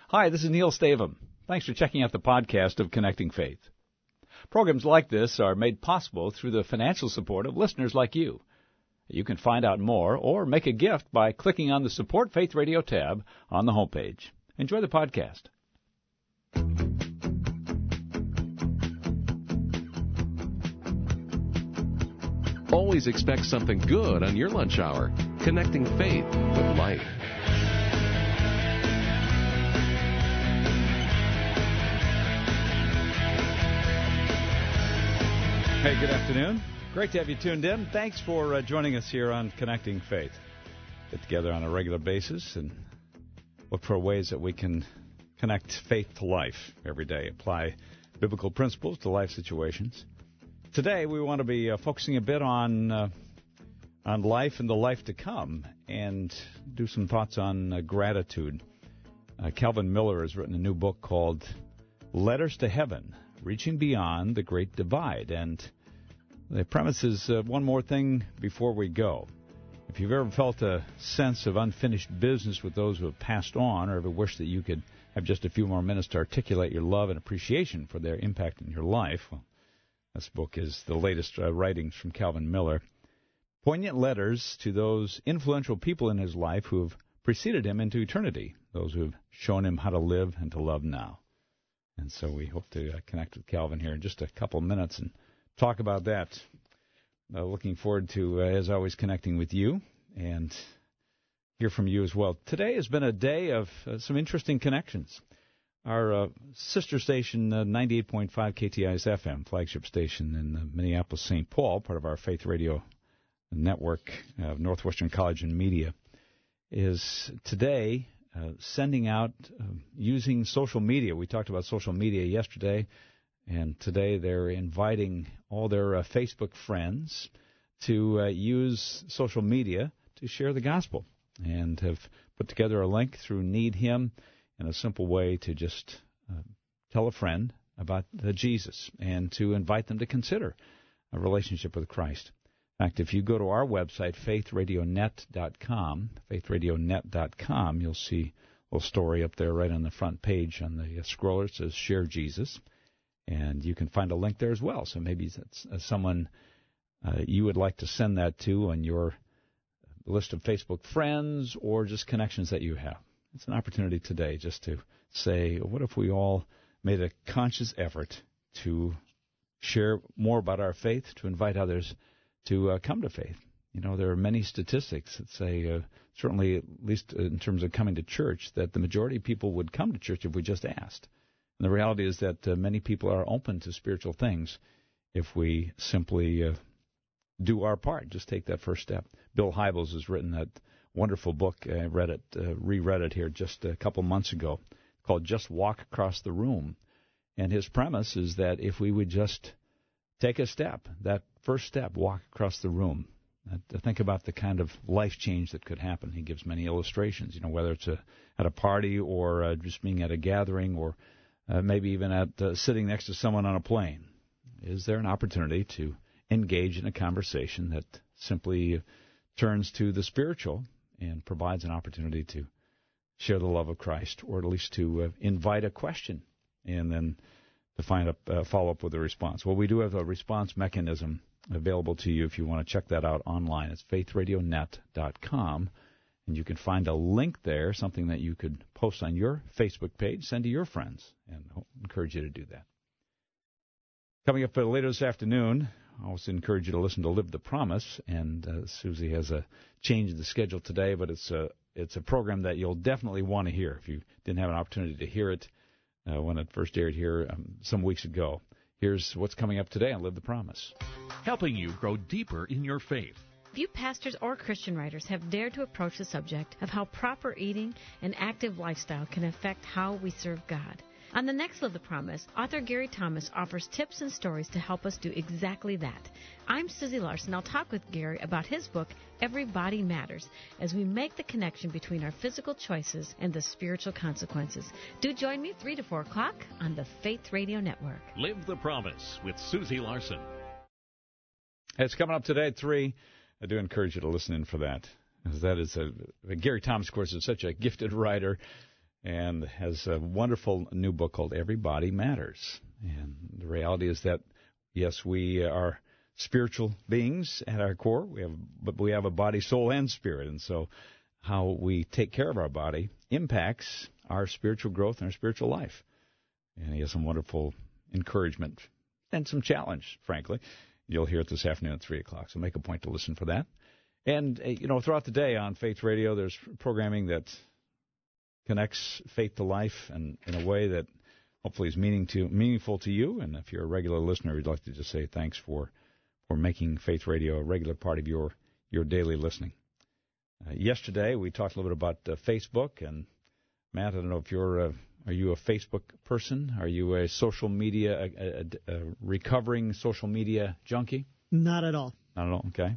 Hi, this is Neil Stavum. Thanks for checking out the podcast of Connecting Faith. Programs like this are made possible through the financial support of listeners like you. You can find out more or make a gift by clicking on the Support Faith Radio tab on the homepage. Enjoy the podcast. Always expect something good on your lunch hour. Connecting faith with life. Hey, good afternoon. Great to have you tuned in. Thanks for joining us here on Connecting Faith. Get together on a regular basis and look for ways that we can connect faith to life every day, apply biblical principles to life situations. Today, we want to be focusing a bit on life and the life to come and do some thoughts on gratitude. Calvin Miller has written a new book called Letters to Heaven, Reaching Beyond the Great Divide. And the premise is one more thing before we go. If you've ever felt a sense of unfinished business with those who have passed on, or ever wished that you could have just a few more minutes to articulate your love and appreciation for their impact in your life, well, this book is the latest writings from Calvin Miller. Poignant letters to those influential people in his life who have preceded him into eternity, those who have shown him how to live and to love now. And so we hope to connect with Calvin here in just a couple of minutes and talk about that. Looking forward to, as always, connecting with you and hear from you as well. Today has been a day of some interesting connections. Our sister station, 98.5 KTI's FM, flagship station in Minneapolis, St. Paul, part of our Faith Radio network of Northwestern College and Media, is today sending out using social media. We talked about social media yesterday, and today they're inviting all their Facebook friends to use social media to share the gospel, and have put together a link through Need Him in a simple way to just tell a friend about Jesus and to invite them to consider a relationship with Christ. In fact, if you go to our website, faithradionet.com, you'll see a little story up there right on the front page on the scroller. It says Share Jesus, and you can find a link there as well. So maybe that's someone you would like to send that to on your list of Facebook friends or just connections that you have. It's an opportunity today just to say, what if we all made a conscious effort to share more about our faith, to invite others to come to faith? You know, there are many statistics that say, certainly at least in terms of coming to church, that the majority of people would come to church if we just asked. And the reality is that many people are open to spiritual things if we simply do our part, just take that first step. Bill Hybels has written that wonderful book. I reread it here just a couple months ago, called Just Walk Across the Room. And his premise is that if we would just take a step, that first step, walk across the room, to think about the kind of life change that could happen. He gives many illustrations, you know, whether it's at a party or just being at a gathering or maybe even at sitting next to someone on a plane. Is there an opportunity to engage in a conversation that simply turns to the spiritual and provides an opportunity to share the love of Christ, or at least to invite a question and then to find a follow-up with a response? Well, we do have a response mechanism available to you if you want to check that out online. It's faithradionet.com, and you can find a link there, something that you could post on your Facebook page, send to your friends, and I encourage you to do that. Coming up later this afternoon, I also encourage you to listen to Live the Promise, and Susie has a change in the schedule today, but it's a program that you'll definitely want to hear if you didn't have an opportunity to hear it when it first aired here some weeks ago. Here's what's coming up today on Live the Promise. Helping you grow deeper in your faith. Few pastors or Christian writers have dared to approach the subject of how proper eating and active lifestyle can affect how we serve God. On the next Live the Promise, author Gary Thomas offers tips and stories to help us do exactly that. I'm Susie Larson. I'll talk with Gary about his book, Every Body Matters, as we make the connection between our physical choices and the spiritual consequences. Do join me 3 to 4 o'clock on the Faith Radio Network. Live the Promise with Susie Larson. It's coming up today at 3. I do encourage you to listen in for that, because that is Gary Thomas, of course, is such a gifted writer. and has a wonderful new book called Everybody Matters. And the reality is that, yes, we are spiritual beings at our core, but we have a body, soul, and spirit. And so how we take care of our body impacts our spiritual growth and our spiritual life. And he has some wonderful encouragement and some challenge, frankly. You'll hear it this afternoon at 3 o'clock, so make a point to listen for that. And, throughout the day on Faith Radio, there's programming that connects faith to life and in a way that hopefully is meaningful to you. And if you're a regular listener, we'd like to just say thanks for making Faith Radio a regular part of your daily listening. Yesterday, we talked a little bit about Facebook. And, Matt, I don't know if are you a Facebook person? Are you a social media, a recovering social media junkie? Not at all. Not at all, okay.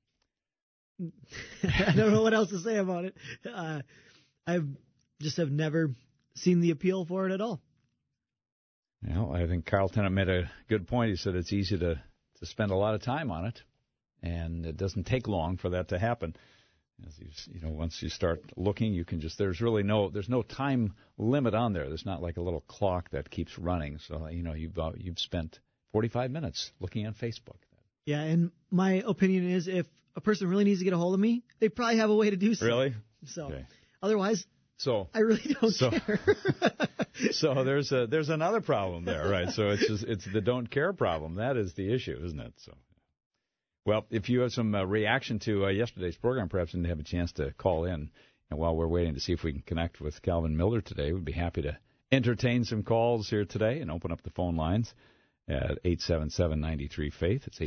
I don't know what else to say about it. I just have never seen the appeal for it at all. Well, I think Carl Tennant made a good point. He said it's easy to spend a lot of time on it, and it doesn't take long for that to happen. As once you start looking, you can there's no time limit on there. There's not like a little clock that keeps running. So you've spent 45 minutes looking at Facebook. Yeah, and my opinion is if a person really needs to get a hold of me, they probably have a way to do so. Really? So okay. Otherwise, I really don't care. So there's another problem there, right? So it's the don't care problem. That is the issue, isn't it? So. Well, if you have some reaction to yesterday's program, perhaps didn't have a chance to call in, and while we're waiting to see if we can connect with Calvin Miller today, we'd be happy to entertain some calls here today and open up the phone lines at 877-93-FAITH. It's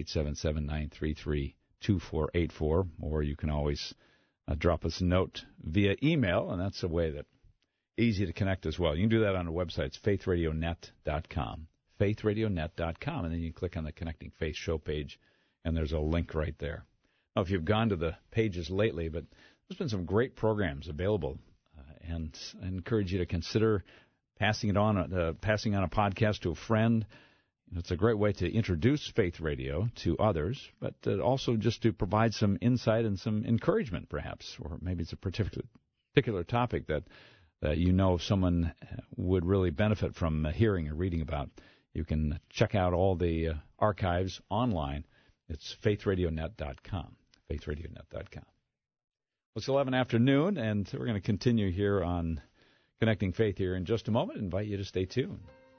877-933-2484, or you can always drop us a note via email, and that's a way that easy to connect as well. You can do that on our website. It's faithradionet.com, faithradionet.com, and then you click on the Connecting Faith show page, and there's a link right there. Now, if you've gone to the pages lately, but there's been some great programs available, and I encourage you to consider passing on a podcast to a friend. It's a great way to introduce Faith Radio to others, but also just to provide some insight and some encouragement, perhaps, or maybe it's a particular topic that someone would really benefit from hearing or reading about. You can check out all the archives online. It's faithradionet.com, faithradionet.com. Well, it's 11 afternoon, and we're going to continue here on Connecting Faith here in just a moment. I invite you to stay tuned.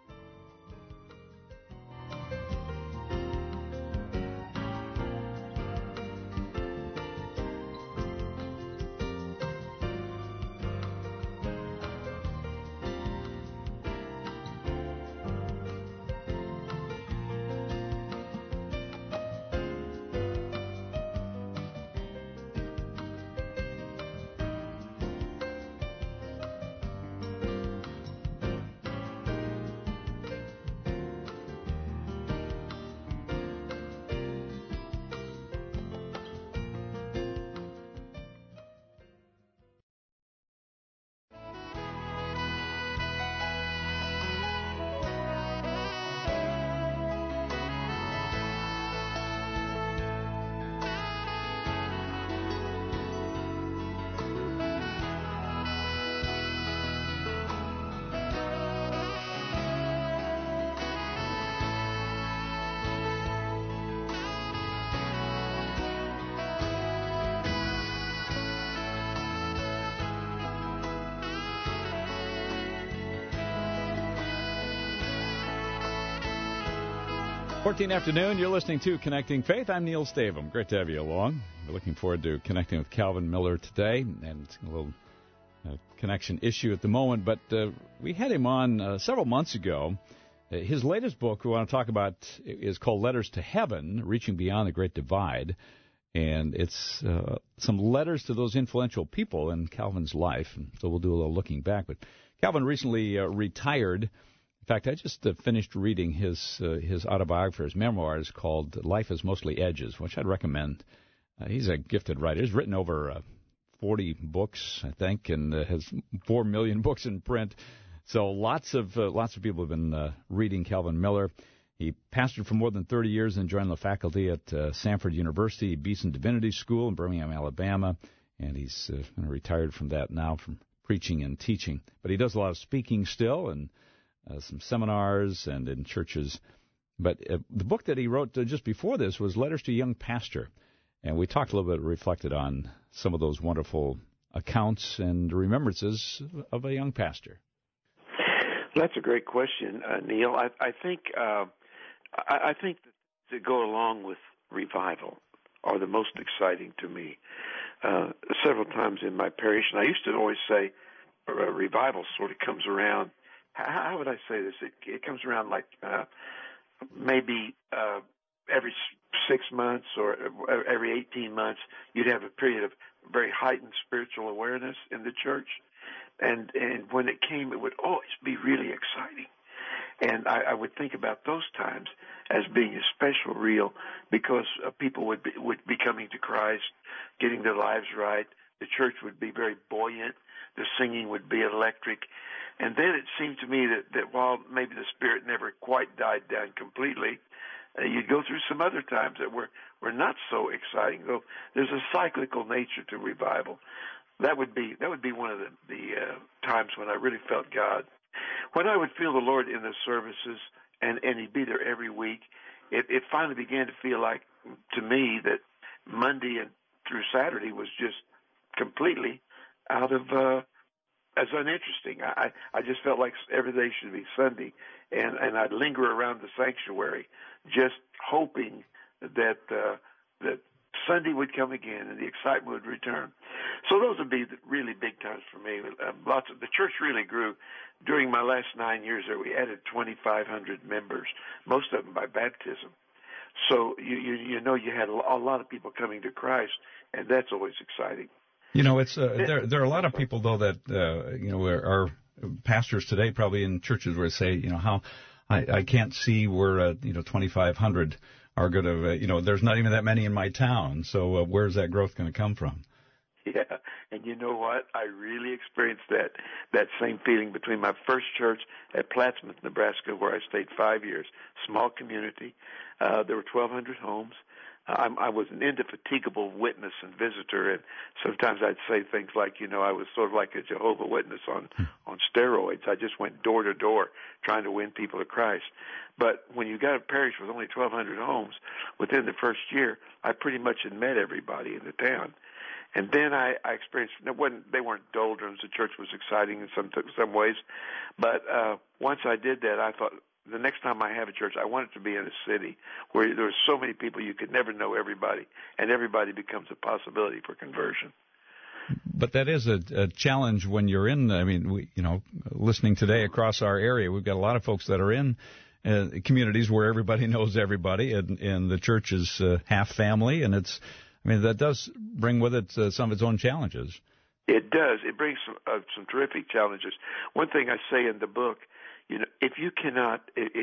Afternoon, you're listening to Connecting Faith. I'm Neil Stavum. Great to have you along. We're looking forward to connecting with Calvin Miller today, and a little connection issue at the moment, but we had him on several months ago. His latest book we want to talk about is called Letters to Heaven, Reaching Beyond the Great Divide, and it's some letters to those influential people in Calvin's life, and so we'll do a little looking back. But Calvin recently retired. In fact, I just finished reading his autobiography, his memoirs called Life is Mostly Edges, which I'd recommend. He's a gifted writer. He's written over 40 books, I think, and has 4 million books in print. So lots of people have been reading Calvin Miller. He pastored for more than 30 years and joined the faculty at Samford University, Beeson Divinity School in Birmingham, Alabama, and he's retired from that now from preaching and teaching. But he does a lot of speaking still, and some seminars and in churches. But the book that he wrote just before this was Letters to a Young Pastor. And we talked a little bit, reflected on some of those wonderful accounts and remembrances of a young pastor. That's a great question, Neil. I think that to go along with revival are the most exciting to me. Several times in my parish, and I used to always say revival sort of comes around. How would I say this? It comes around like maybe every 6 months or every 18 months, you'd have a period of very heightened spiritual awareness in the church. And when it came, it would always be really exciting. And I would think about those times as being especially real because people would be coming to Christ, getting their lives right. The church would be very buoyant. The singing would be electric. And then it seemed to me that while maybe the spirit never quite died down completely, you'd go through some other times that were not so exciting. Though there's a cyclical nature to revival. That would be one of the times when I really felt God. When I would feel the Lord in the services and He'd be there every week, it finally began to feel like to me that Monday and through Saturday was just completely out of as uninteresting. I just felt like every day should be Sunday, and I'd linger around the sanctuary, just hoping that that Sunday would come again and the excitement would return. So those would be really big times for me. The church really grew. During my last 9 years there, we added 2,500 members, most of them by baptism. So you know you had a lot of people coming to Christ, and that's always exciting. You know, it's there are a lot of people though that are pastors today, probably in churches, where say, how I can't see where 2,500 are going to, there's not even that many in my town. So where's that growth going to come from? Yeah, and you know what? I really experienced that same feeling between my first church at Plattsmouth, Nebraska, where I stayed 5 years. Small community. There were 1,200 homes. I was an indefatigable witness and visitor, and sometimes I'd say things like, I was sort of like a Jehovah's Witness on steroids. I just went door to door trying to win people to Christ. But when you got a parish with only 1,200 homes, within the first year, I pretty much had met everybody in the town. And then I experienced, they weren't doldrums. The church was exciting in some ways. But once I did that, I thought, the next time I have a church, I want it to be in a city where there's so many people you could never know everybody, and everybody becomes a possibility for conversion. But that is a challenge when you're in. I mean, listening today across our area, we've got a lot of folks that are in communities where everybody knows everybody, and the church is half family, and that does bring with it some of its own challenges. It does. It brings some terrific challenges. One thing I say in the book, if you cannot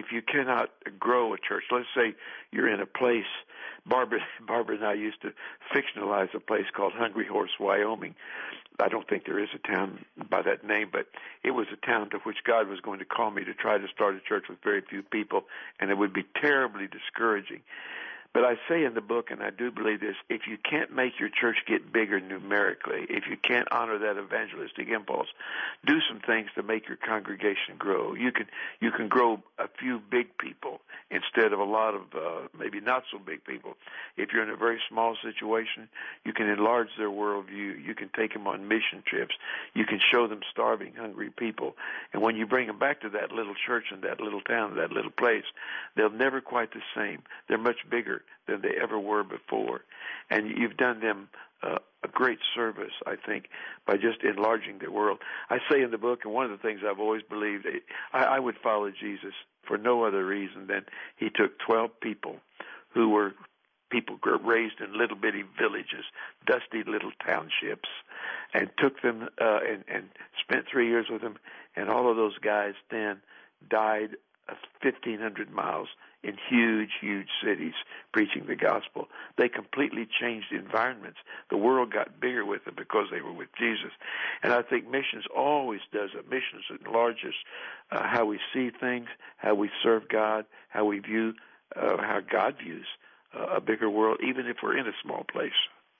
grow a church, let's say you're in a place. Barbara and I used to fictionalize a place called Hungry Horse, Wyoming. I don't think there is a town by that name, but it was a town to which God was going to call me to try to start a church with very few people, and it would be terribly discouraging. But I say in the book, and I do believe this, if you can't make your church get bigger numerically, if you can't honor that evangelistic impulse, do some things to make your congregation grow. You can grow a few big people instead of a lot of maybe not so big people. If you're in a very small situation, you can enlarge their worldview. You can take them on mission trips. You can show them starving, hungry people. And when you bring them back to that little church in that little town, that little place, they're never quite the same. They're much bigger than they ever were before. And you've done them a great service, I think, by just enlarging their world. I say in the book, and one of the things I've always believed, I would follow Jesus for no other reason than he took 12 people who were people raised in little bitty villages, dusty little townships, and took them and spent 3 years with them, and all of those guys then died 1,500 miles in huge, huge cities preaching the gospel. They completely changed environments. The world got bigger with them because they were with Jesus. And I think missions always does it. Missions enlarges how we see things, how we serve God, how we view, how God views a bigger world, even if we're in a small place.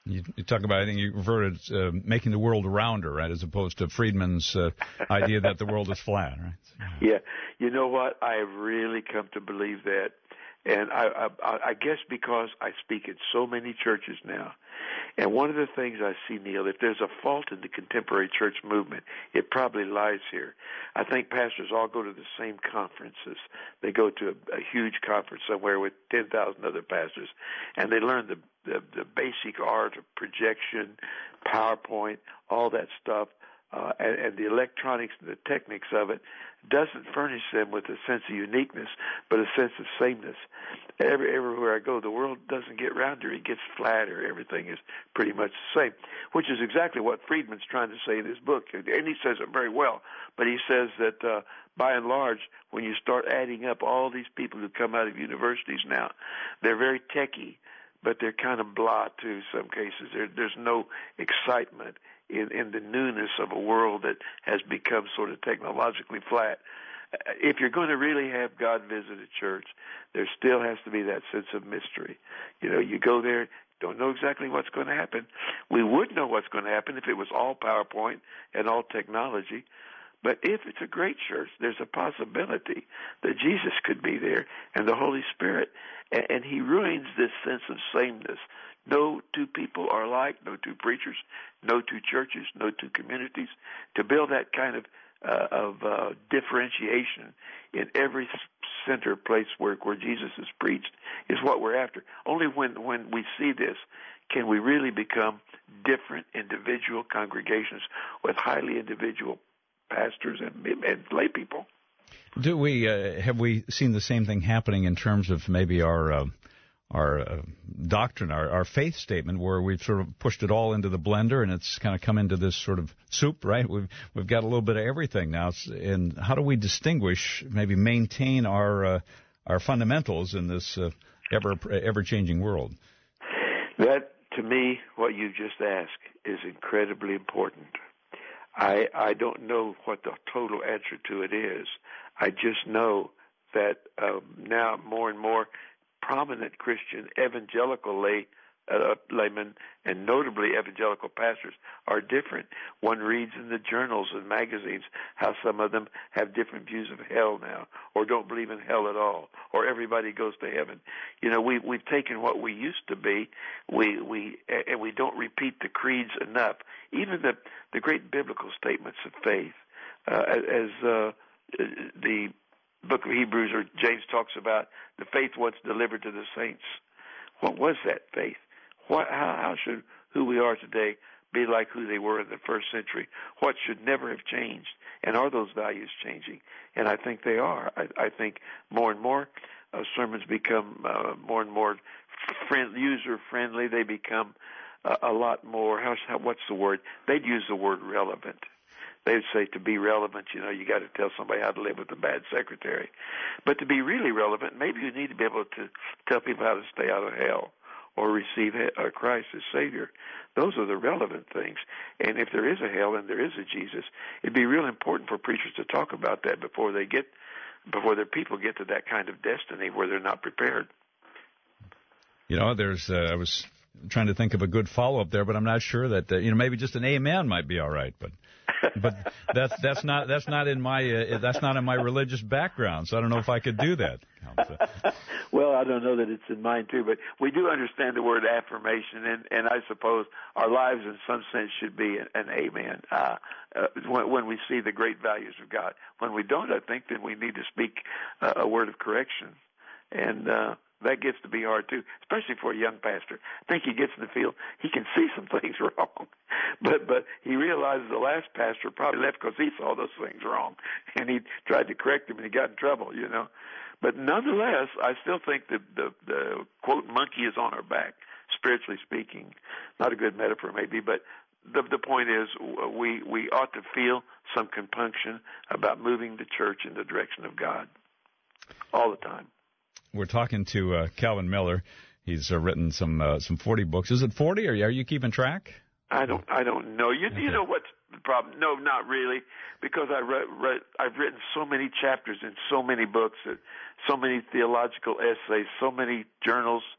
You talk about, I think you referred to making the world rounder, right, as opposed to Friedman's idea that the world is flat, right? Yeah. You know what? I have really come to believe that. And I guess because I speak at so many churches now, and one of the things I see, Neil, if there's a fault in the contemporary church movement, it probably lies here. I think pastors all go to the same conferences. They go to a huge conference somewhere with 10,000 other pastors, and they learn the basic art of projection, PowerPoint, all that stuff. And the electronics and the techniques of it doesn't furnish them with a sense of uniqueness, but a sense of sameness. Everywhere I go, the world doesn't get rounder. It gets flatter. Everything is pretty much the same, which is exactly what Friedman's trying to say in his book. And he says it very well, but he says that by and large, when you start adding up all these people who come out of universities now, they're very techy, but they're kind of blah too in some cases. There's no excitement in the newness of a world that has become sort of technologically flat. If you're going to really have God visit a church, there still has to be that sense of mystery. You know, you go there, don't know exactly what's going to happen. We would know what's going to happen if it was all PowerPoint and all technology. But if it's a great church, there's a possibility that Jesus could be there and the Holy Spirit. And he ruins this sense of sameness. No two people are alike, no two preachers, no two churches, no two communities. To build that kind of differentiation in every center place where Jesus is preached is what we're after. Only when we see this can we really become different individual congregations with highly individual pastors and lay people. Do we have we seen the same thing happening in terms of maybe our doctrine, our faith statement, where we've sort of pushed it all into the blender and it's kind of come into this sort of soup, right? We've got a little bit of everything now. And how do we distinguish, maybe maintain our fundamentals in this ever changing world? That, to me, what you just asked is incredibly important. I don't know what the total answer to it is. I just know that now more and more prominent Christian evangelical laymen and notably evangelical pastors are different. One reads in the journals and magazines how some of them have different views of hell now, or don't believe in hell at all, or everybody goes to heaven. You know, we've taken what we used to be, and we don't repeat the creeds enough. Even the great biblical statements of faith, as the book of Hebrews or James talks about, the faith once delivered to the saints. What was that faith? How should who we are today be like who they were in the first century? What should never have changed? And are those values changing? And I think they are. I think more and more sermons become more and more user-friendly. They become a lot more, what's the word? They'd use the word relevant. They would say to be relevant, you know, you got to tell somebody how to live with a bad secretary. But to be really relevant, maybe you need to be able to tell people how to stay out of hell or receive Christ as Savior. Those are the relevant things. And if there is a hell and there is a Jesus, it'd be real important for preachers to talk about that before their people get to that kind of destiny where they're not prepared. You know, I was trying to think of a good follow-up there, but I'm not sure that maybe just an amen might be all right, but that's not in my religious background, so I don't know if I could do that. Well, I don't know that it's in mine too, but we do understand the word affirmation, and I suppose our lives in some sense should be an amen when we see the great values of God. When we don't, I think then we need to speak a word of correction, and that gets to be hard too, especially for a young pastor. I think he gets in the field, he can see some things wrong, but he realizes the last pastor probably left because he saw those things wrong, and he tried to correct him, and he got in trouble, you know. But nonetheless, I still think that the quote monkey is on our back, spiritually speaking. Not a good metaphor maybe, but the point is we ought to feel some compunction about moving the church in the direction of God all the time. We're talking to Calvin Miller. He's written some 40 books. Is it 40, or are you keeping track? I don't know. You know what's the problem? No, not really, because I've written so many chapters in so many books, so many theological essays, so many journals,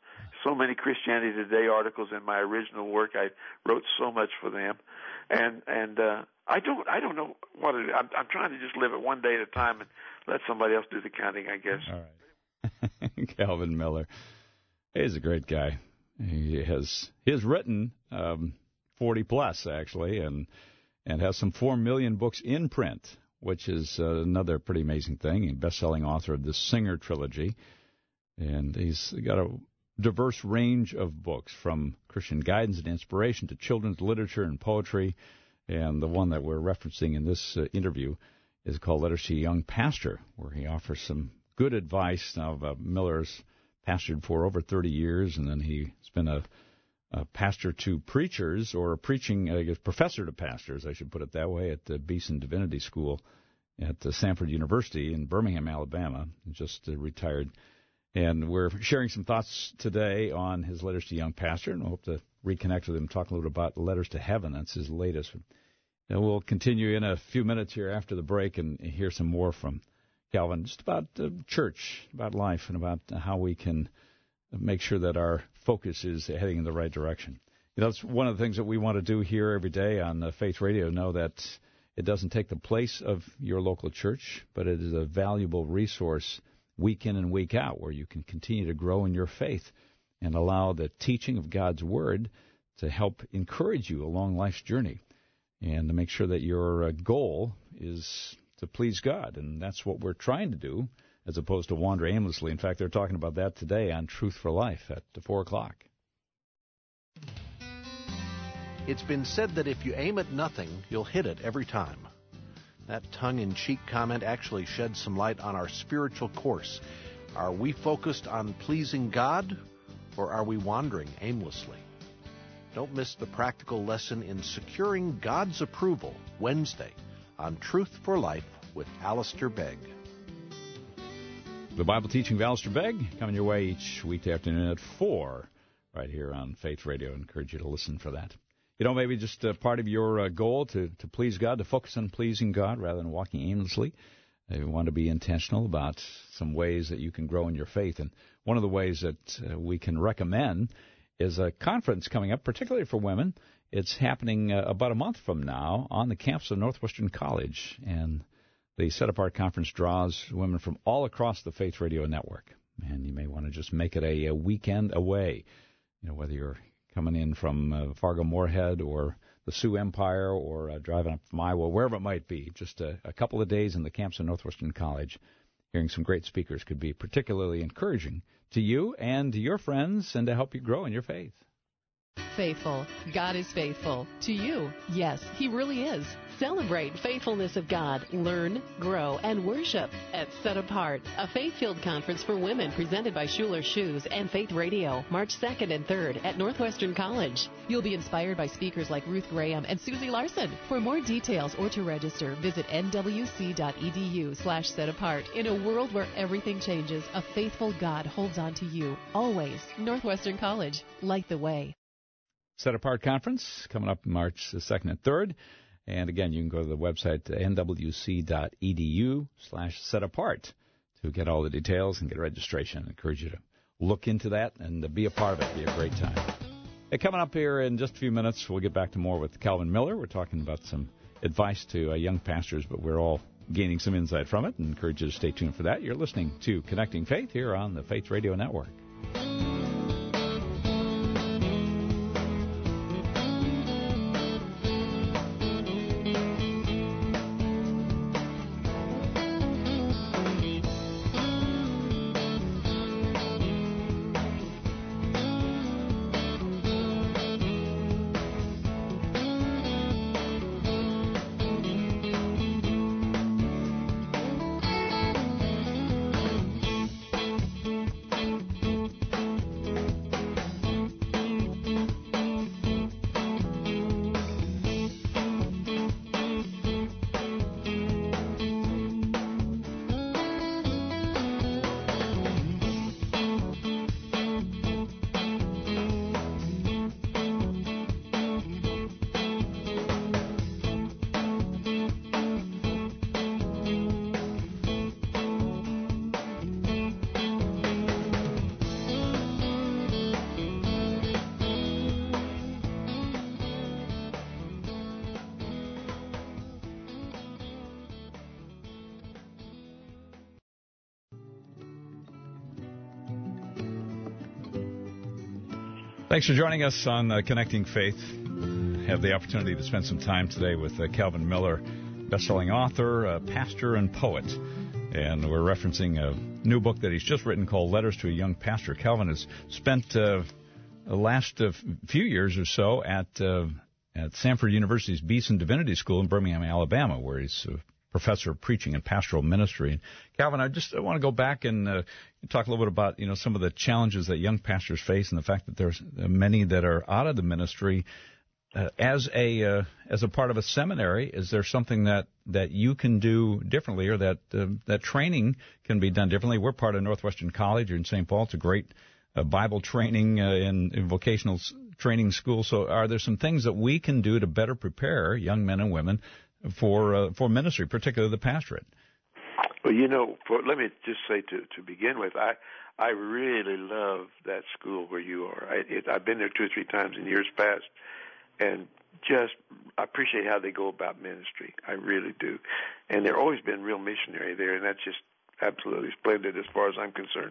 so many Christianity Today articles in my original work. I wrote so much for them, and I don't know what it is. I'm trying to just live it one day at a time and let somebody else do the counting, I guess. All right. Calvin Miller. He's a great guy. He has written 40 plus, actually, and has some 4 million books in print, which is another pretty amazing thing. A best-selling author of the Singer trilogy. And he's got a diverse range of books, from Christian guidance and inspiration to children's literature and poetry. And the one that we're referencing in this interview is called Letters to a Young Pastor, where he offers some good advice. Now, Miller's pastored for over 30 years, and then he's been a pastor to preachers, or a professor to pastors, I should put it that way, at the Beeson Divinity School at Samford University in Birmingham, Alabama. He just retired. And we're sharing some thoughts today on his Letters to a Young Pastor, and I hope to reconnect with him, talk a little bit about Letters to Heaven. That's his latest. And we'll continue in a few minutes here after the break and hear some more from Calvin, just about church, about life, and about how we can make sure that our focus is heading in the right direction. You know, it's one of the things that we want to do here every day on Faith Radio, know that it doesn't take the place of your local church, but it is a valuable resource week in and week out, where you can continue to grow in your faith and allow the teaching of God's Word to help encourage you along life's journey, and to make sure that your goal is to please God. And that's what we're trying to do, as opposed to wander aimlessly. In fact, they're talking about that today on Truth for Life at 4 o'clock. It's been said that if you aim at nothing, you'll hit it every time. That tongue-in-cheek comment actually sheds some light on our spiritual course. Are we focused on pleasing God, or are we wandering aimlessly? Don't miss the practical lesson in securing God's approval Wednesday on Truth for Life with Alistair Begg. The Bible teaching of Alistair Begg coming your way each weekday afternoon at 4 right here on Faith Radio. I encourage you to listen for that. You know, maybe just part of your goal to please God, to focus on pleasing God rather than walking aimlessly. You want to be intentional about some ways that you can grow in your faith. And one of the ways that we can recommend is a conference coming up, particularly for women. It's happening about a month from now on the campus of Northwestern College. And the Set Apart Conference draws women from all across the Faith Radio network. And you may want to just make it a weekend away. You know, whether you're coming in from Fargo-Moorhead or the Sioux Empire, or driving up from Iowa, wherever it might be, just a couple of days in the campus of Northwestern College, hearing some great speakers could be particularly encouraging to you and to your friends, and to help you grow in your faith. Faithful. God is faithful. To you. Yes, He really is. Celebrate faithfulness of God. Learn, grow, and worship at Set Apart, a faith-filled conference for women presented by Schuler Shoes and Faith Radio, March 2nd and 3rd at Northwestern College. You'll be inspired by speakers like Ruth Graham and Susie Larson. For more details or to register, visit nwc.edu/setapart. In a world where everything changes, a faithful God holds on to you. Always. Northwestern College. Light the way. Set Apart Conference coming up March 2nd and 3rd. And again, you can go to the website nwc.edu/setapart to get all the details and get registration. I encourage you to look into that and be a part of it. It'll be a great time. Hey, coming up here in just a few minutes, we'll get back to more with Calvin Miller. We're talking about some advice to young pastors, but we're all gaining some insight from it, and encourage you to stay tuned for that. You're listening to Connecting Faith here on the Faith Radio Network. Thanks for joining us on Connecting Faith. Have the opportunity to spend some time today with Calvin Miller, best-selling author, pastor, and poet. And we're referencing a new book that he's just written called Letters to a Young Pastor. Calvin has spent the last few years or so at Samford University's Beeson Divinity School in Birmingham, Alabama, where he's a professor of preaching and pastoral ministry. And Calvin, I want to go back and talk a little bit about some of the challenges that young pastors face and the fact that there's many that are out of the ministry. As a part of a seminary, is there something that you can do differently, or that training can be done differently? We're part of Northwestern College in St. Paul. It's a great Bible training and vocational training school. So are there some things that we can do to better prepare young men and women for ministry, particularly the pastorate? Well, let me just say to begin with, I really love that school where you are. I've been there 2 or 3 times in years past, and just appreciate how they go about ministry. I really do. And they've always been real missionary there, and that's just absolutely splendid as far as I'm concerned.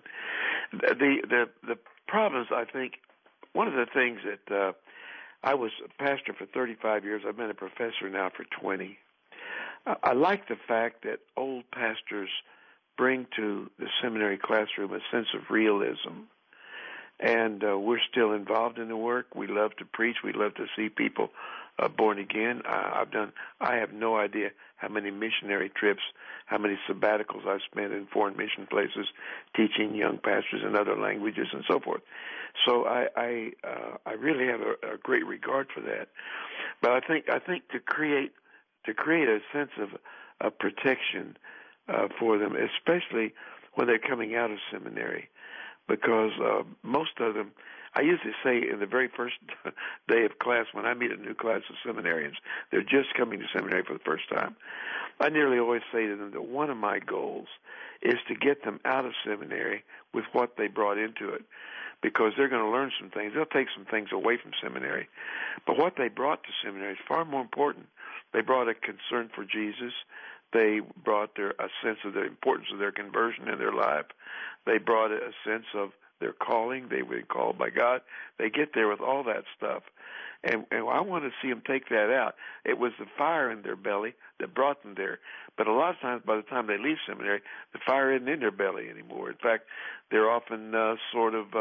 The problems, I think, one of the things that I was a pastor for 35 years. I've been a professor now for 20. I like the fact that old pastors bring to the seminary classroom a sense of realism. And we're still involved in the work. We love to preach. We love to see people born again. I have no idea how many missionary trips, how many sabbaticals I've spent in foreign mission places, teaching young pastors in other languages and so forth. So I really have a great regard for that. But I think to create a sense of protection for them, especially when they're coming out of seminary. Because most of them, I usually say in the very first day of class, when I meet a new class of seminarians, they're just coming to seminary for the first time, I nearly always say to them that one of my goals is to get them out of seminary with what they brought into it, because they're going to learn some things. They'll take some things away from seminary, but what they brought to seminary is far more important. They brought a concern for Jesus. They brought a sense of the importance of their conversion in their life. They brought a sense of their calling. They were called by God. They get there with all that stuff. And I want to see them take that out. It was the fire in their belly that brought them there. But a lot of times, by the time they leave seminary, the fire isn't in their belly anymore. In fact, they're often sort of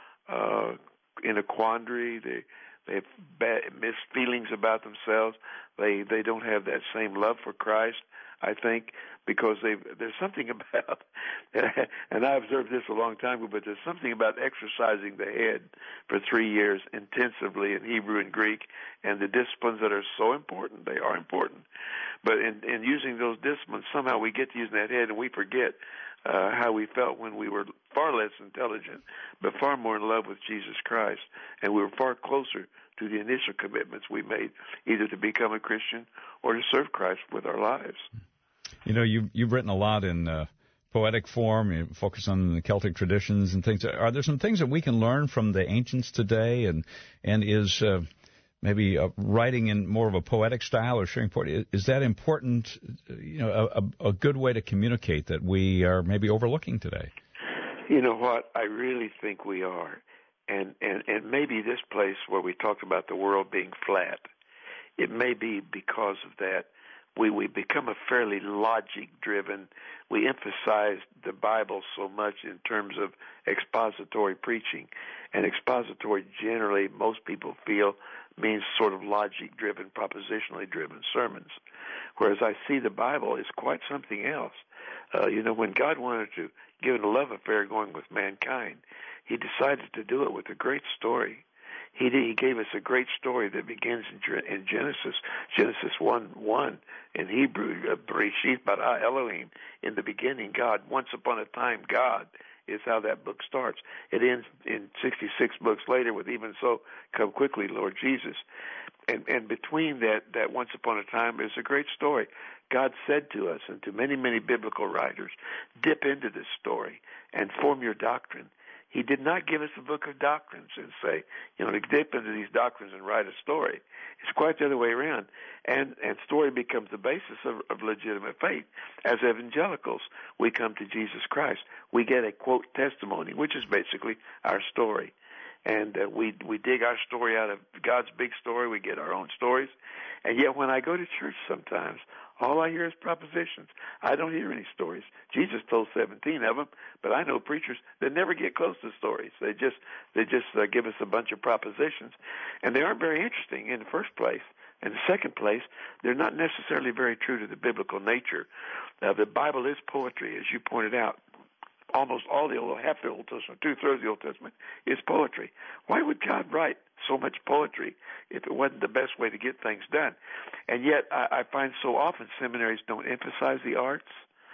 in a quandary. They have mixed feelings about themselves. They don't have that same love for Christ, I think, because there's something about, and I observed this a long time ago, but there's something about exercising the head for 3 years intensively in Hebrew and Greek, and the disciplines that are so important. They are important. But in using those disciplines, somehow we get to using that head and we forget how we felt when we were far less intelligent, but far more in love with Jesus Christ, and we were far closer to the initial commitments we made, either to become a Christian or to serve Christ with our lives. You've written a lot in poetic form. You focus on the Celtic traditions and things. Are there some things that we can learn from the ancients today, and is maybe writing in more of a poetic style or sharing poetry, is that important, a good way to communicate that we are maybe overlooking today? You know what? I really think we are. And maybe this place where we talked about the world being flat, it may be because of that. We become a fairly logic-driven. We emphasize the Bible so much in terms of expository preaching. And expository generally, most people feel, means sort of logic-driven, propositionally-driven sermons. Whereas I see the Bible is quite something else. When God wanted to get a love affair going with mankind, he decided to do it with a great story. He gave us a great story that begins in Genesis 1:1 in Hebrew, Bereshit bara Elohim, in the beginning God, once upon a time God, is how that book starts. It ends in 66 books later with even so, come quickly, Lord Jesus. And between that once upon a time is a great story. God said to us and to many, many biblical writers, dip into this story and form your doctrine. He did not give us a book of doctrines and say, to dip into these doctrines and write a story. It's quite the other way around. And story becomes the basis of legitimate faith. As evangelicals, we come to Jesus Christ. We get a, quote, testimony, which is basically our story. and we dig our story out of God's big story. We get our own stories, and yet when I go to church sometimes, all I hear is propositions. I don't hear any stories. Jesus told 17 of them, but I know preachers that never get close to stories. They just give us a bunch of propositions, and they aren't very interesting in the first place. In the second place, they're not necessarily very true to the biblical nature. The Bible is poetry, as you pointed out. Almost all half the Old Testament, 2/3 of the Old Testament is poetry. Why would God write so much poetry if it wasn't the best way to get things done? And yet I find so often seminaries don't emphasize the arts.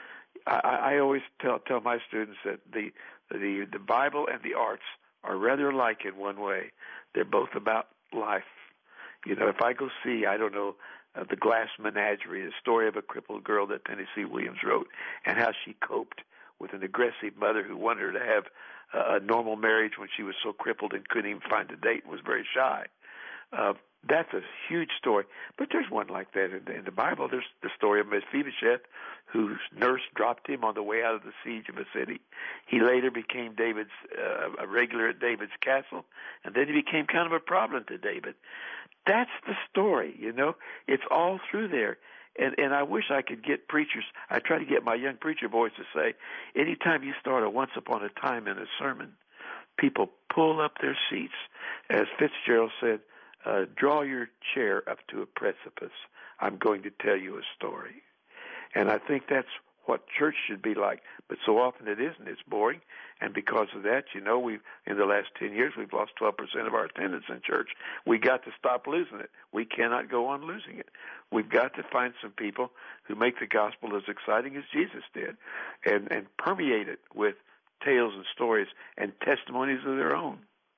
I always tell my students that the Bible and the arts are rather alike in one way. They're both about life. You know, if I go see, I don't know, The Glass Menagerie, the story of a crippled girl that Tennessee Williams wrote, and how she coped with an aggressive mother who wanted her to have a normal marriage when she was so crippled and couldn't even find a date and was very shy. That's a huge story. But there's one like that in the Bible. There's the story of Mephibosheth, whose nurse dropped him on the way out of the siege of a city. He later became a regular at David's castle, and then he became kind of a problem to David. That's the story, you know. It's all through there. And I wish I could get preachers. I try to get my young preacher boys to say, anytime you start a once upon a time in a sermon, people pull up their seats. As Fitzgerald said, draw your chair up to a precipice. I'm going to tell you a story. And I think that's what church should be like. But so often it isn't. It's boring. And because of that, you know, in the last 10 years, we've lost 12% of our attendance in church. We got to stop losing it. We cannot go on losing it. We've got to find some people who make the gospel as exciting as Jesus did and permeate it with tales and stories and testimonies of their own.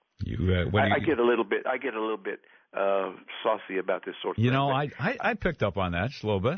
I get a little bit saucy about this sort of thing. You know, I picked up on that just a little bit.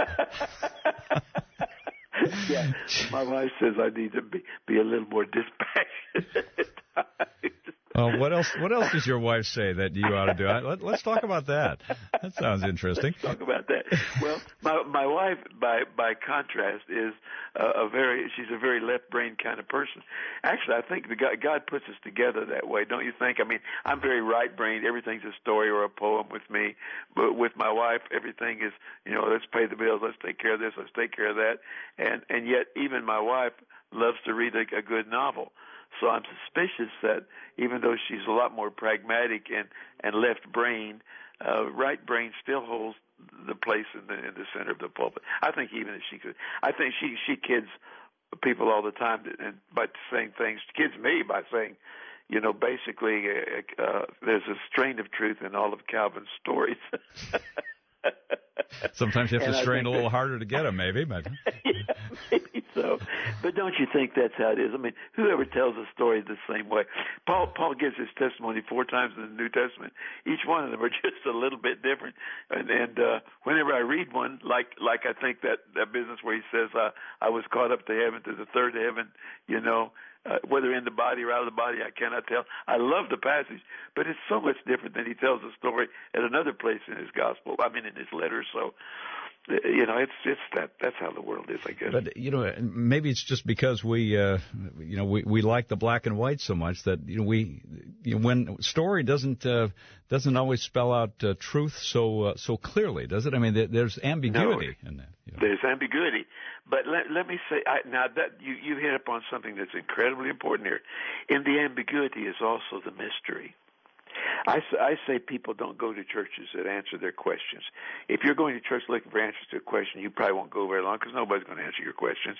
Yeah, my wife says I need to be a little more dispassionate at times. What else does your wife say that you ought to do? Let's talk about that. That sounds interesting. Let's talk about that. Well, my wife, by contrast, is she's a very left-brained kind of person. Actually, I think God puts us together that way, don't you think? I mean, I'm very right-brained. Everything's a story or a poem with me. But with my wife, everything is, you know, let's pay the bills, let's take care of this, let's take care of that. And yet, even my wife loves to read a good novel. So I'm suspicious that even though she's a lot more pragmatic and left-brained, right brain still holds the place in the center of the pulpit. I think even if she could, I think she kids people all the time by saying things, kids me by saying, you know, basically there's a strain of truth in all of Calvin's stories. Sometimes you have to strain a little harder to get them, maybe. But yeah, maybe so. But don't you think that's how it is? I mean, whoever tells a story the same way. Paul gives his testimony 4 times in the New Testament. Each one of them are just a little bit different. And whenever I read one, like I think that business where he says, I was caught up to heaven, to the third heaven, you know, whether in the body or out of the body, I cannot tell. I love the passage, but it's so much different than he tells the story at another place in his gospel. I mean, in his letters. So, you know, it's that's how the world is, I guess. But you know, maybe it's just because we like the black and white so much that when story doesn't always spell out truth so clearly, does it? I mean, there's ambiguity in that. You know. There's ambiguity. But let me say, now that you hit upon something that's incredibly important here. In the ambiguity is also the mystery. I say people don't go to churches that answer their questions. If you're going to church looking for answers to a question, you probably won't go very long because nobody's going to answer your questions.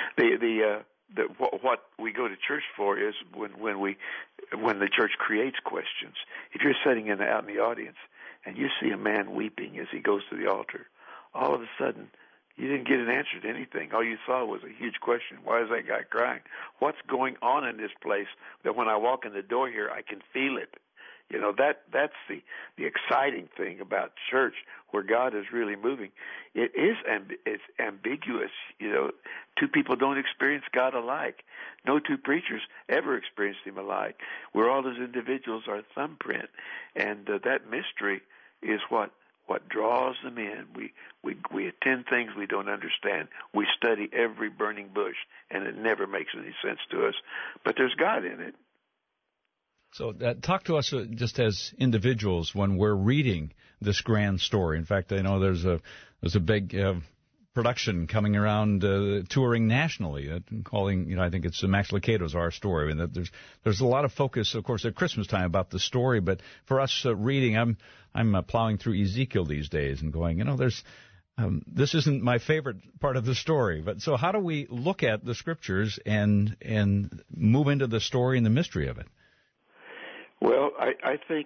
What we go to church for is when the church creates questions. If you're sitting out in the audience and you see a man weeping as he goes to the altar, all of a sudden you didn't get an answer to anything. All you saw was a huge question. Why is that guy crying? What's going on in this place that when I walk in the door here, I can feel it? You know, that's the exciting thing about church, where God is really moving. It's ambiguous. You know, 2 people don't experience God alike. No 2 preachers ever experienced him alike. We're all as individuals, our thumbprint, and that mystery is what draws them in. We attend things we don't understand. We study every burning bush, and it never makes any sense to us. But there's God in it. So talk to us just as individuals when we're reading this grand story. In fact, I know there's a big production coming around, touring nationally, calling, I think it's Max Lucado's Our Story. And that there's a lot of focus, of course, at Christmas time about the story. But for us reading, I'm plowing through Ezekiel these days and going, there's this isn't my favorite part of the story. But so how do we look at the scriptures and move into the story and the mystery of it? Well, I think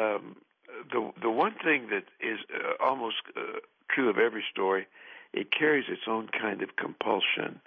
the one thing that is almost true of every story, it carries its own kind of compulsion.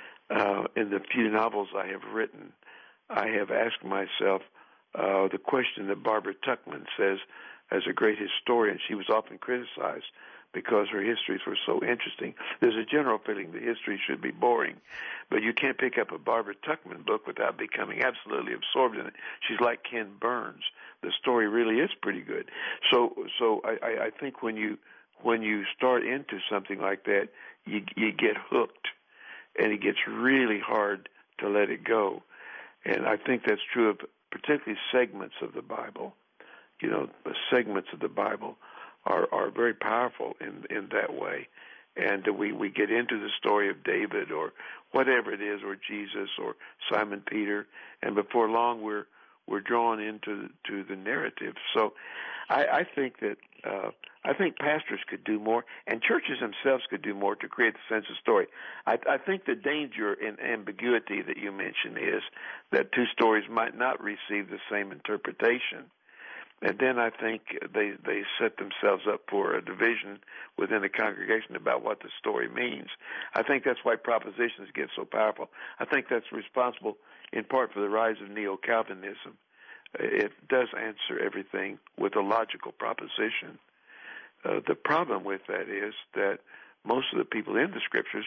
In the few novels I have written, I have asked myself the question that Barbara Tuchman says as a great historian. She was often criticized because her histories were so interesting. There's a general feeling that history should be boring, but you can't pick up a Barbara Tuchman book without becoming absolutely absorbed in it. She's like Ken Burns. The story really is pretty good. So I think when you start into something like that, you get hooked, and it gets really hard to let it go. And I think that's true of particularly segments of the Bible. The segments of the Bible are very powerful in that way. And we get into the story of David or whatever it is, or Jesus or Simon Peter, and before long we're drawn into the narrative. So I think that I think pastors could do more, and churches themselves could do more to create the sense of story. I think the danger in ambiguity that you mentioned is that two stories might not receive the same interpretation. And then I think they set themselves up for a division within the congregation about what the story means. I think that's why propositions get so powerful. I think that's responsible in part for the rise of neo-Calvinism. It does answer everything with a logical proposition. The problem with that is that most of the people in the Scriptures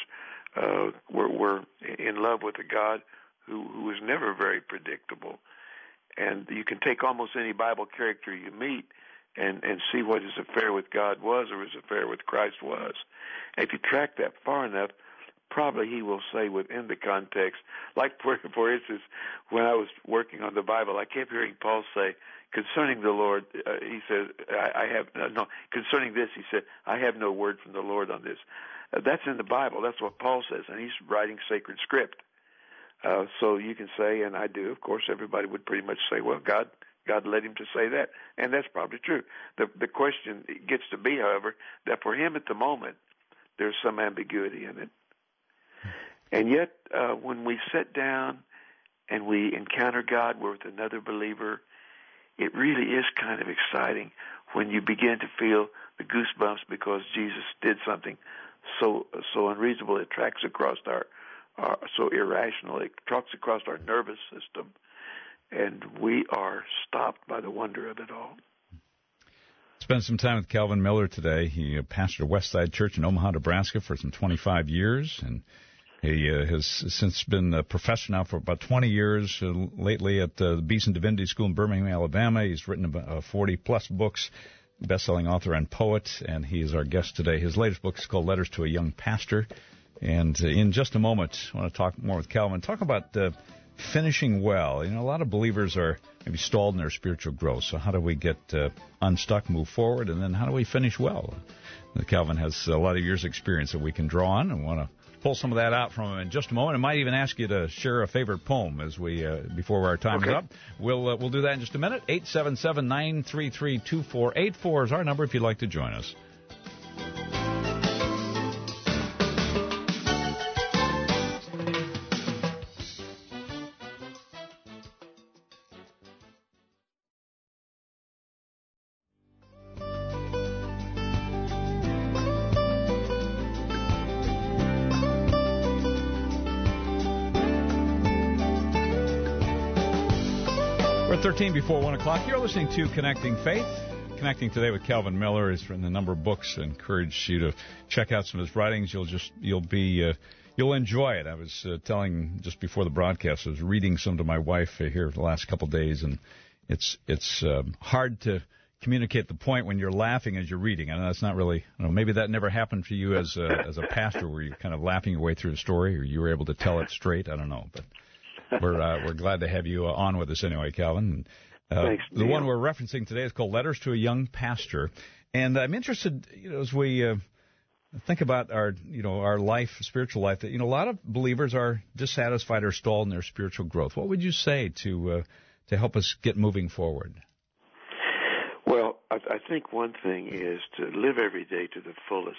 were in love with a God who was never very predictable. And you can take almost any Bible character you meet and see what his affair with God was or his affair with Christ was. And if you track that far enough, probably he will say within the context, like for instance, when I was working on the Bible, I kept hearing Paul say, concerning the Lord, he says, concerning this, he said, I have no word from the Lord on this. That's in the Bible. That's what Paul says, and he's writing sacred script. So you can say, and I do, of course, everybody would pretty much say, well, God led him to say that, and that's probably true. The question gets to be, however, that for him at the moment, there's some ambiguity in it. And yet, when we sit down and we encounter God with another believer, it really is kind of exciting when you begin to feel the goosebumps because Jesus did something so unreasonable it tracks across our so irrational, it tracks across our nervous system, and we are stopped by the wonder of it all. Spent some time with Calvin Miller today. He pastored Westside Church in Omaha, Nebraska for some 25 years, and he has since been a professor now for about 20 years, lately at the Beeson Divinity School in Birmingham, Alabama. He's written about 40-plus books, best-selling author and poet, and he is our guest today. His latest book is called Letters to a Young Pastor. And in just a moment, I want to talk more with Calvin. Talk about finishing well. A lot of believers are maybe stalled in their spiritual growth. So how do we get unstuck, move forward, and then how do we finish well? Calvin has a lot of years' experience that we can draw on, and want to pull some of that out from him in just a moment. I might even ask you to share a favorite poem as we before our time is up. We'll do that in just a minute. 877-933-2484 is our number if you'd like to join us. We're 13 before 1 o'clock. You're listening to Connecting Faith. Connecting today with Calvin Miller. He's written a number of books. I encourage you to check out some of his writings. You'll enjoy it. I was telling just before the broadcast, I was reading some to my wife here the last couple of days, and it's hard to communicate the point when you're laughing as you're reading. I know that's not really, maybe that never happened for you as a pastor, where you're kind of laughing your way through a story, or you were able to tell it straight. I don't know, but we're glad to have you on with us anyway, Calvin. Thanks, the one we're referencing today is called Letters to a Young Pastor. And I'm interested, as we think about our life, spiritual life, that, a lot of believers are dissatisfied or stalled in their spiritual growth. What would you say to help us get moving forward? Well, I think one thing is to live every day to the fullest,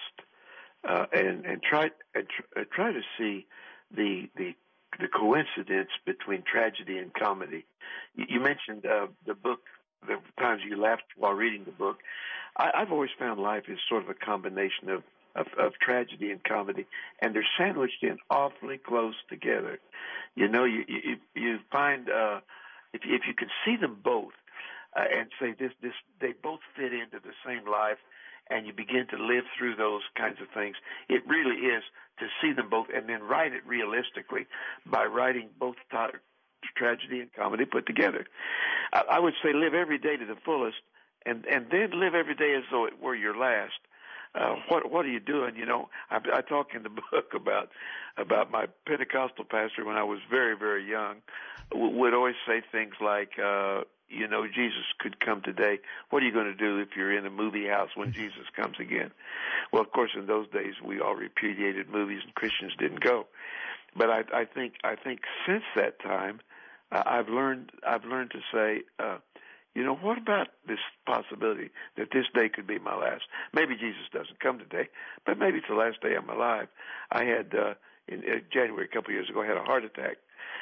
and try to see the coincidence between tragedy and comedy. You mentioned the book, the times you laughed while reading the book. I've always found life is sort of a combination of tragedy and comedy, and they're sandwiched in awfully close together. You find if you can see them both and say this they both fit into the same life, and you begin to live through those kinds of things, it really is to see them both and then write it realistically by writing both tragedy and comedy put together. I would say live every day to the fullest, and then live every day as though it were your last. What are you doing? I talk in the book about my Pentecostal pastor when I was very, very young, would always say things like, Jesus could come today. What are you going to do if you're in a movie house when Jesus comes again? Well, of course, in those days we all repudiated movies and Christians didn't go. But I think since that time, I've learned to say, what about this possibility that this day could be my last? Maybe Jesus doesn't come today, but maybe it's the last day I'm alive. I had in January a couple of years ago, I had a heart attack.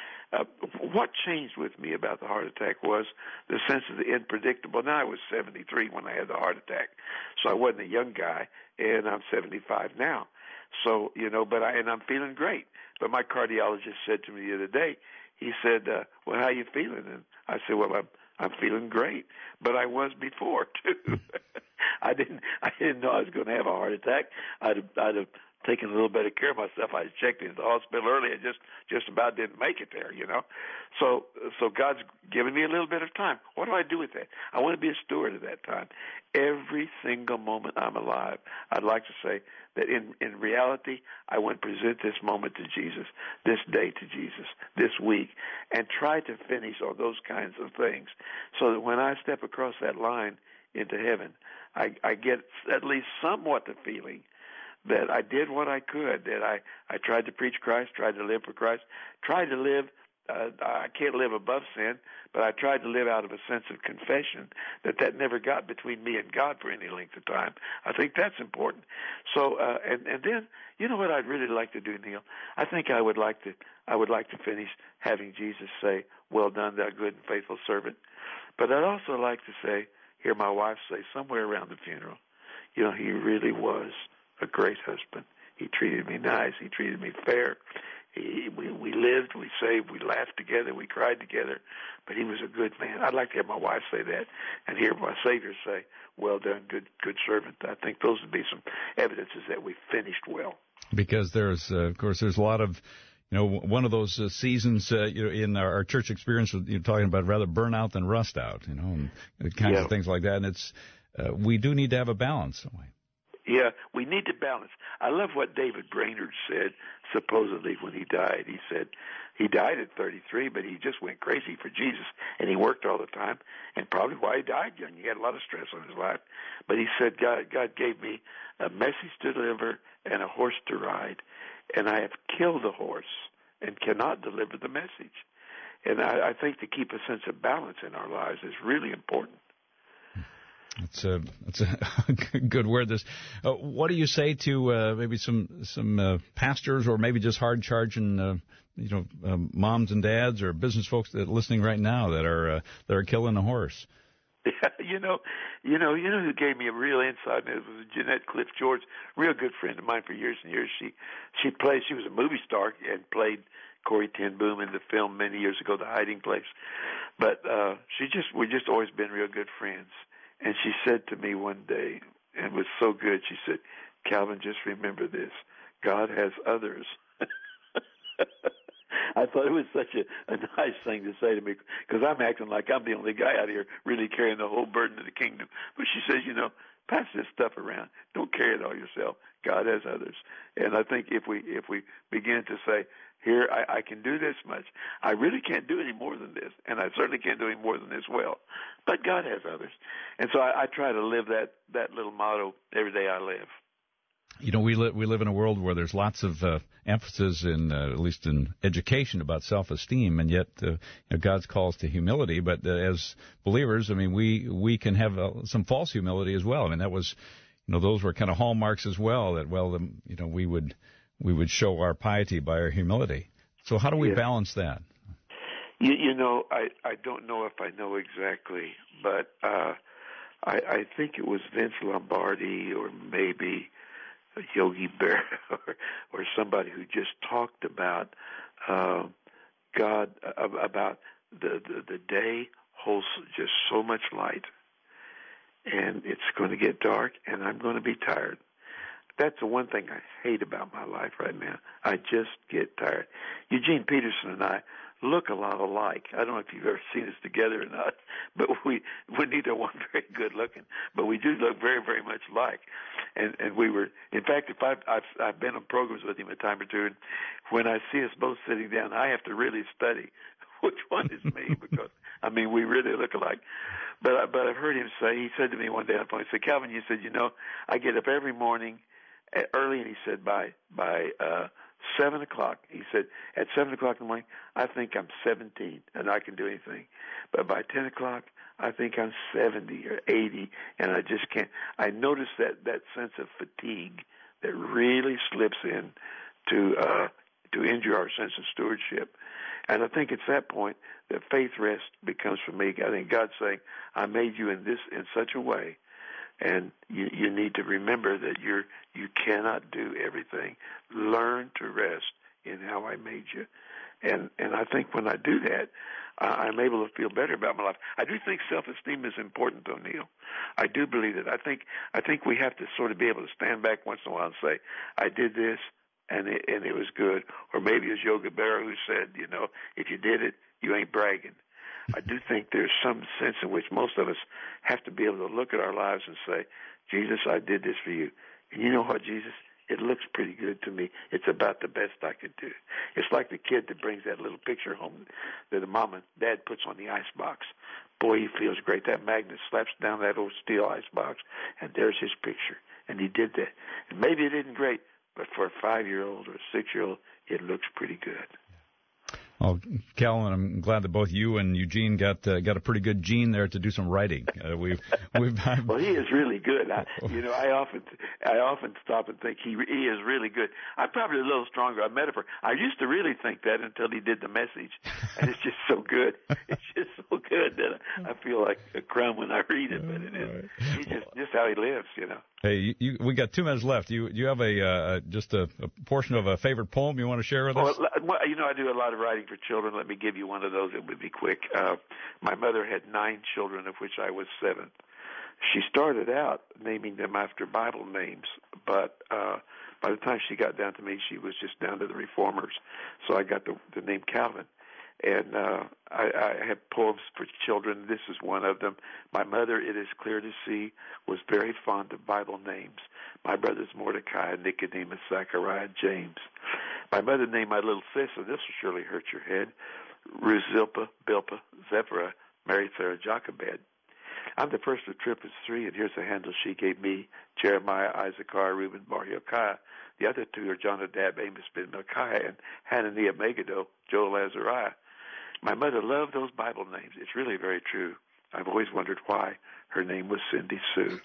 What changed with me about the heart attack was the sense of the unpredictable. Now, I was 73 when I had the heart attack, so I wasn't a young guy, and I'm 75 now. So, and I'm feeling great. But my cardiologist said to me the other day, he said, well, how you feeling? And I said, well, I'm feeling great, but I was before too. I didn't know I was going to have a heart attack. I'd have taken a little bit of care of myself. I checked into the hospital early. I just about didn't make it there, So God's given me a little bit of time. What do I do with that? I want to be a steward of that time. Every single moment I'm alive, I'd like to say that in reality, I want to present this moment to Jesus, this day to Jesus, this week, and try to finish on those kinds of things so that when I step across that line into heaven, I get at least somewhat the feeling that I did what I could, that I tried to preach Christ, tried to live for Christ, tried to live, I can't live above sin, but I tried to live out of a sense of confession that never got between me and God for any length of time. I think that's important. So, and then, what I'd really like to do, Neil? I think I would like to finish having Jesus say, well done, thou good and faithful servant. But I'd also like to hear my wife say somewhere around the funeral, he really was a great husband. He treated me nice. He treated me fair. We lived, we saved, we laughed together, we cried together, but he was a good man. I'd like to have my wife say that and hear my Savior say, well done, good servant. I think those would be some evidences that we finished well. Because there's a lot of, one of those seasons, in our church experience, you're talking about rather burnout than rust out, and kinds of things like that. And it's, we do need to have a balance. Yeah, we need to balance. I love what David Brainerd said, supposedly, when he died. He said he died at 33, but he just went crazy for Jesus, and he worked all the time, and probably why he died young. He had a lot of stress on his life. But he said, God gave me a message to deliver and a horse to ride, and I have killed the horse and cannot deliver the message. And I think to keep a sense of balance in our lives is really important. It's a good word. What do you say to maybe some pastors or maybe just hard charging moms and dads or business folks that are listening right now that are killing a horse? Yeah, you know who gave me a real insight? It was Jeanette Cliff George, real good friend of mine for years and years. She was a movie star and played Corrie ten Boom in the film many years ago, The Hiding Place. But we've just always been real good friends. And she said to me one day, and it was so good, she said, Calvin, just remember this. God has others. I thought it was such a nice thing to say to me, because I'm acting like I'm the only guy out here really carrying the whole burden of the kingdom. But she says, pass this stuff around. Don't carry it all yourself. God has others. And I think if we begin to say, here I can do this much. I really can't do any more than this, and I certainly can't do any more than this well. But God has others, and so I try to live that little motto every day I live. You know, we live in a world where there's lots of emphasis in at least in education about self-esteem, and yet God's calls to humility. But as believers, I mean, we can have some false humility as well. I mean, that was, those were kind of hallmarks as well. That we would show our piety by our humility. So how do we balance that? I don't know if I know exactly, but I think it was Vince Lombardi or maybe Yogi Berra or somebody who just talked about God, about the day holds just so much light, and it's going to get dark, and I'm going to be tired. That's the one thing I hate about my life right now. I just get tired. Eugene Peterson and I look a lot alike. I don't know if you've ever seen us together or not, but we neither one very good looking, but we do look very, very much alike. And we were, in fact, if I've been on programs with him a time or two, and when I see us both sitting down, I have to really study which one is me because we really look alike. But I've heard him say, he said to me one day on the phone, he said, Calvin, you said, I get up every morning early, and he said by 7 o'clock, he said, at 7 o'clock in the morning, I think I'm 17 and I can do anything. But by 10 o'clock, I think I'm 70 or 80 and I just can't. I notice that sense of fatigue that really slips in to injure our sense of stewardship. And I think it's that point that faith rest becomes for me. I think God's saying, I made you in such a way, and you need to remember that you cannot do everything. Learn to rest in how I made you. And I think when I do that, I'm able to feel better about my life. I do think self-esteem is important, though, Neil. I do believe it. I think we have to sort of be able to stand back once in a while and say, I did this, and it was good. Or maybe it's Yogi Berra who said, if you did it, you ain't bragging. I do think there's some sense in which most of us have to be able to look at our lives and say, Jesus, I did this for you. And you know what, Jesus? It looks pretty good to me. It's about the best I could do. It's like the kid that brings that little picture home that the mom and dad puts on the icebox. Boy, he feels great. That magnet slaps down that old steel icebox, and there's his picture. And he did that. And maybe it isn't great, but for a 5-year-old or a 6-year-old, it looks pretty good. Well, Calvin, I'm glad that both you and Eugene got a pretty good gene there to do some writing. Well, he is really good. I often stop and think he is really good. I'm probably a little stronger. I met him. I used to really think that until he did the message, and it's just so good. It's just so good that I feel like a crumb when I read it. But it is. He's just how he lives, Hey, we got 2 minutes left. You have just a portion of a favorite poem you want to share with us? Well, I do a lot of writing for children. Let me give you one of those. It would be quick. My mother had 9 children, of which I was 7th. She started out naming them after Bible names, but by the time she got down to me, she was just down to the Reformers. So I got the name Calvin. And I have poems for children. This is one of them. My mother, it is clear to see, was very fond of Bible names. My brothers Mordecai, Nicodemus, Zachariah, James. My mother named my little sister, this will surely hurt your head, Ruth, Zilpah, Bilpah, Zephyrah, Mary, Sarah, Jochebed. I'm the first of triplets 3, and here's the handle she gave me: Jeremiah, Issachar, Reuben, Bar Hilkiah. The other 2 are Jonadab, Amos, Ben Micaiah, and Hananiah, Megiddo, Joel, Azariah. My mother loved those Bible names. It's really very true. I've always wondered why her name was Cindy Sue.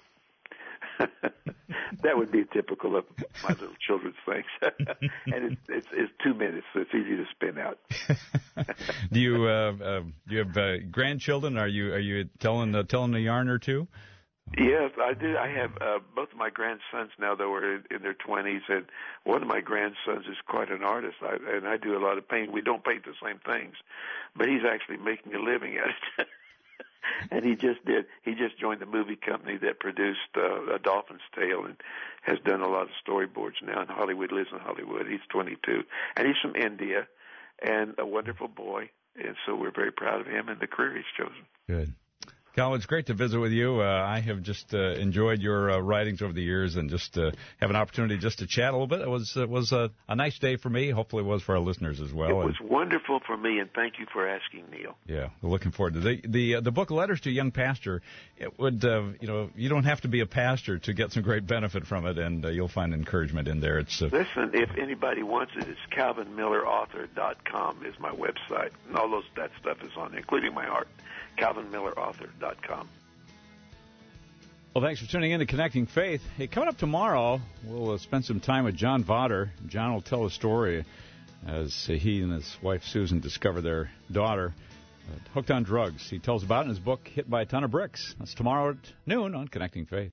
That would be typical of my little children's things. And it's 2 minutes, so it's easy to spin out. Do you have grandchildren? Are you telling a yarn or two? Yes, I do. I have both of my grandsons now that were in their 20s, and one of my grandsons is quite an artist, and I do a lot of painting. We don't paint the same things, but he's actually making a living at it. And he just joined the movie company that produced A Dolphin's Tale and has done a lot of storyboards now in Hollywood, lives in Hollywood. He's 22, and he's from India, and a wonderful boy, and so we're very proud of him and the career he's chosen. Good. Cal, it's great to visit with you. I have just enjoyed your writings over the years, and just have an opportunity just to chat a little bit. It was a nice day for me. Hopefully, it was for our listeners as well. It was wonderful for me, and thank you for asking, Neil. Yeah, we're looking forward to the book Letters to a Young Pastor. It would you don't have to be a pastor to get some great benefit from it, and you'll find encouragement in there. It's listen, if anybody wants it, it's CalvinMillerAuthor.com is my website, and all that stuff is on there, including my art. CalvinMillerAuthor.com. Well, thanks for tuning in to Connecting Faith. Hey, coming up tomorrow, we'll spend some time with John Vodder. John will tell a story as he and his wife Susan discover their daughter hooked on drugs. He tells about it in his book, Hit by a Ton of Bricks. That's tomorrow at noon on Connecting Faith.